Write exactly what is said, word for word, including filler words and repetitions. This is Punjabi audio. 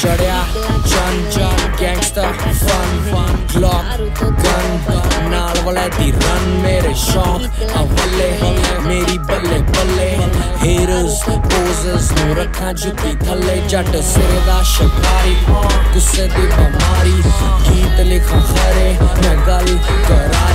ਚੜਿਆ ਚੰਨ ਚੰਨ ਗੈਂਗਸਟਰ ਫਨ ਫਨ ਗਲੌਕ ਗਨ ਨਾਲ ਵਾਲੇ ਦੀ ਰਨ ਮੇਰੇ ਸ਼ੌਕ ਅਵੱਲੇ ਮੇਰੀ ਬੱਲੇ ਬੱਲੇ haters poses ਨੂੰ ਰੱਖਾਂ ਜੁੱਤੀ ਥੱਲੇ ਜੱਟ ਸਿਰੇ ਦਾ ਸ਼ਿਕਾਰੀ ਗੁੱਸੇ ਦੀ ਬਿਮਾਰੀ ਗੀਤ ਲਿਖਾਂ ਖਰੇ ਮੈਂ ਗੱਲ ਕਰਾਈ